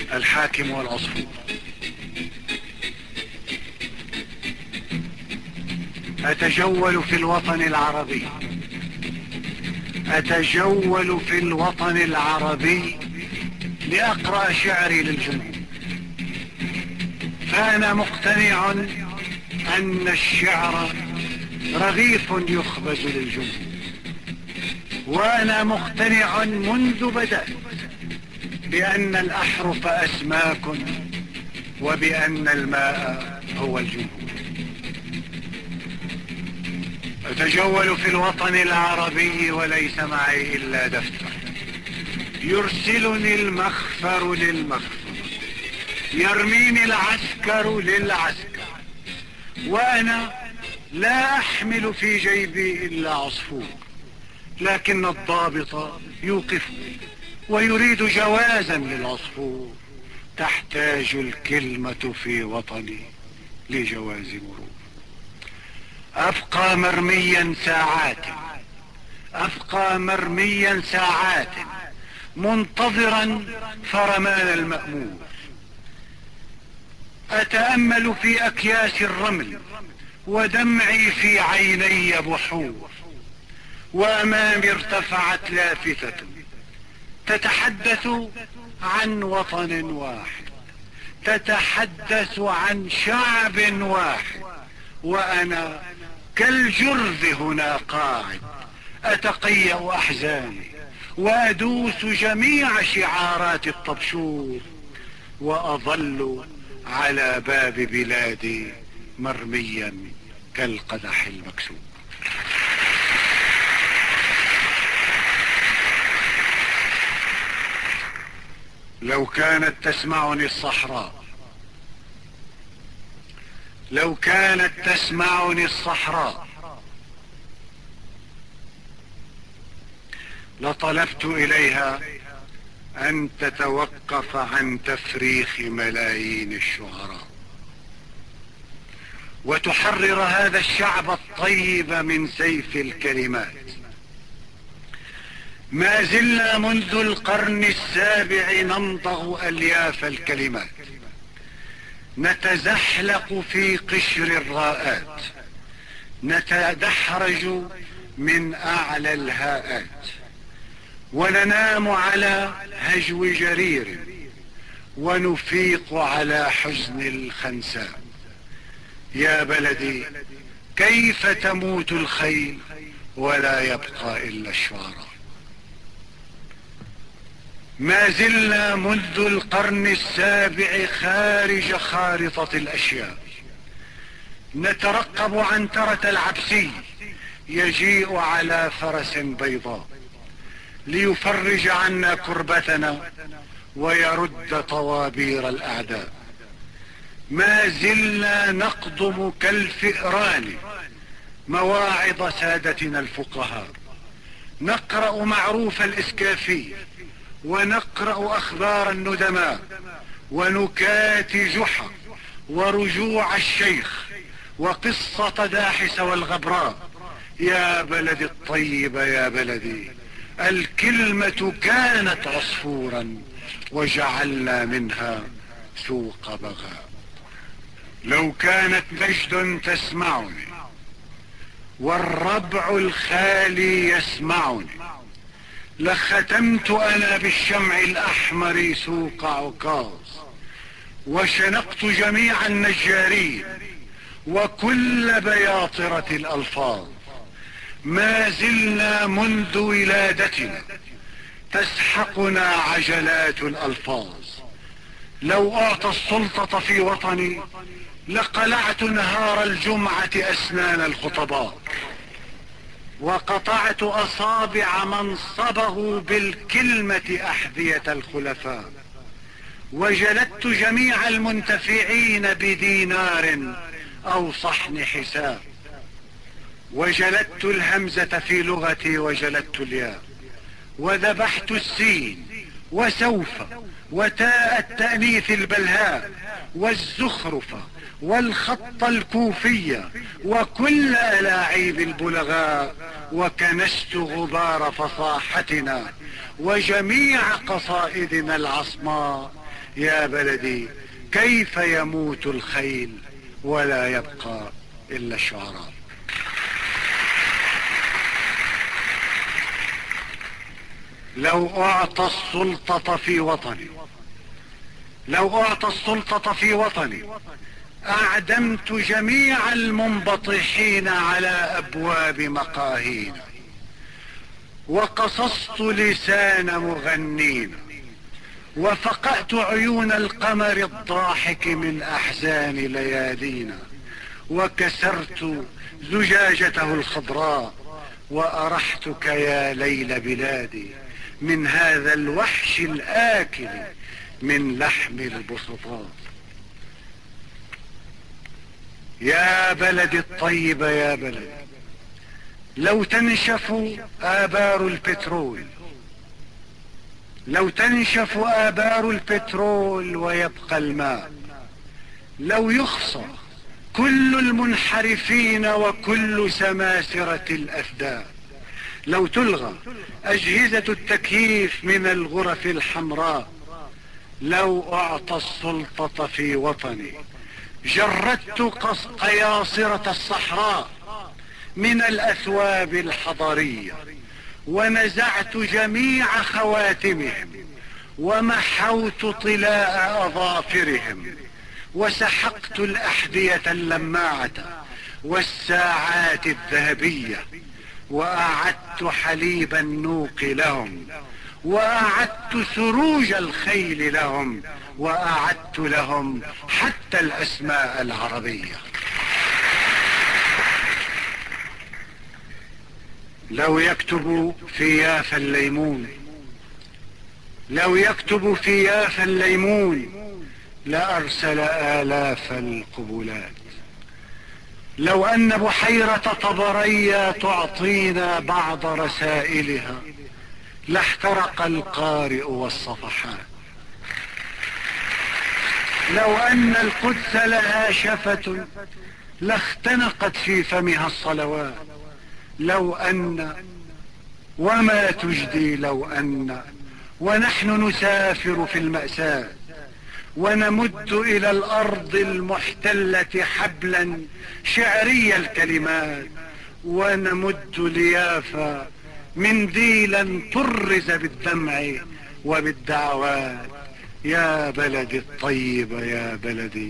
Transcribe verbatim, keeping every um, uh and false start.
الحاكم والعصفور. أتجول في الوطن العربي أتجول في الوطن العربي لأقرأ شعري للجمهور، فأنا مقتنع أن الشعر رغيف يخبز للجمهور، وأنا مقتنع منذ بدأت بأن الأحرف أسماك وبأن الماء هو الجمهور. أتجول في الوطن العربي وليس معي إلا دفتر يرسلني المخفر للمخفر، يرميني العسكر للعسكر، وأنا لا أحمل في جيبي إلا عصفور، لكن الضابط يوقفني ويريد جوازا للعصفور. تحتاج الكلمة في وطني لجواز مرور. أبقى مرميا ساعات أبقى مرميا ساعات منتظرا فرمان المأمور، أتأمل في أكياس الرمل ودمعي في عيني بحور، وأمامي ارتفعت لافتة تتحدث عن وطن واحد، تتحدث عن شعب واحد، وأنا كالجرذ هنا قاعد أتقيأ أحزاني وأدوس جميع شعارات الطبشور، وأظل على باب بلادي مرميا كالقدح المكسور. لو كانت تسمعني الصحراء لو كانت تسمعني الصحراء لطلبت إليها أن تتوقف عن تفريخ ملايين الشعراء وتحرر هذا الشعب الطيب من سيف الكلمات. ما زلنا منذ القرن السابع نمضغ ألياف الكلمات، نتزحلق في قشر الراءات، نتدحرج من أعلى الهاءات، وننام على هجو جرير ونفيق على حزن الخنساء. يا بلدي كيف تموت الخيل ولا يبقى إلا الشعراء. ما زلنا منذ القرن السابع خارج خارطة الأشياء، نترقب عنترة العبسي يجيء على فرس بيضاء ليفرج عنا كربتنا ويرد طوابير الأعداء. ما زلنا نقضم كالفئران مواعظ سادتنا الفقهاء، نقرأ معروف الإسكافي ونقرأ أخبار الندماء ونكات جحا ورجوع الشيخ وقصة داحس والغبراء. يا بلدي الطيب يا بلدي، الكلمة كانت عصفورا وجعلنا منها سوق بغاء. لو كانت مجد تسمعني والربع الخالي يسمعني لختمت أنا بالشمع الأحمر سوق عكاظ، وشنقت جميع النجارين وكل بياطرة الألفاظ. ما زلنا منذ ولادتنا تسحقنا عجلات الألفاظ. لو أعطى السلطة في وطني لقلعت نهار الجمعة أسنان الخطباء، وقطعت أصابع من صبغوا بالكلمة أحذية الخلفاء، وجلدت جميع المنتفعين بدينار أو صحن حساب، وجلدت الهمزة في لغتي وجلدت الياء، وذبحت السين وسوف وتاء التأنيث البلهاء والزخرف والخط الكوفية وكل ألاعيب البلغاء، وكنست غبار فصاحتنا وجميع قصائدنا العصماء. يا بلدي كيف يموت الخيل ولا يبقى إلا الشعراء. لو أعطى السلطة في وطني لو أعطى السلطة في وطني أعدمت جميع المنبطحين على أبواب مقاهينا، وقصصت لسان مغنين، وفقأت عيون القمر الضاحك من أحزان ليالينا، وكسرت زجاجته الخضراء، وأرحتك يا ليل بلادي من هذا الوحش الآكل من لحم البسطاء. يا بلد الطيب يا بلد، لو تنشف آبار البترول لو تنشف آبار البترول ويبقى الماء، لو يخصى كل المنحرفين وكل سماسرة الأفداء، لو تلغى أجهزة التكييف من الغرف الحمراء، لو أعطى السلطة في وطني جردت قياصرة الصحراء من الأثواب الحضرية، ونزعت جميع خواتمهم، ومحوت طلاء أظافرهم، وسحقت الأحذية اللماعة والساعات الذهبية، وأعدت حليب النوق لهم، وأعدت سروج الخيل لهم، وأعدت لهم حتى الأسماء العربية. لو يكتب في يافا الليمون لو يكتب في يافا الليمون لأرسل آلاف القبلات. لو أن بحيرة طبريا تعطينا بعض رسائلها لاحترق القارئ والصفحات. لو أن القدس لها شفة لاختنقت في فمها الصلوات. لو أن وما تجدي لو أن ونحن نسافر في المأساة، ونمد إلى الأرض المحتلة حبلا شعري الكلمات، ونمد ليافا منديلا طرز بالدمع وبالدعوات. يا بلدي الطيب يا بلدي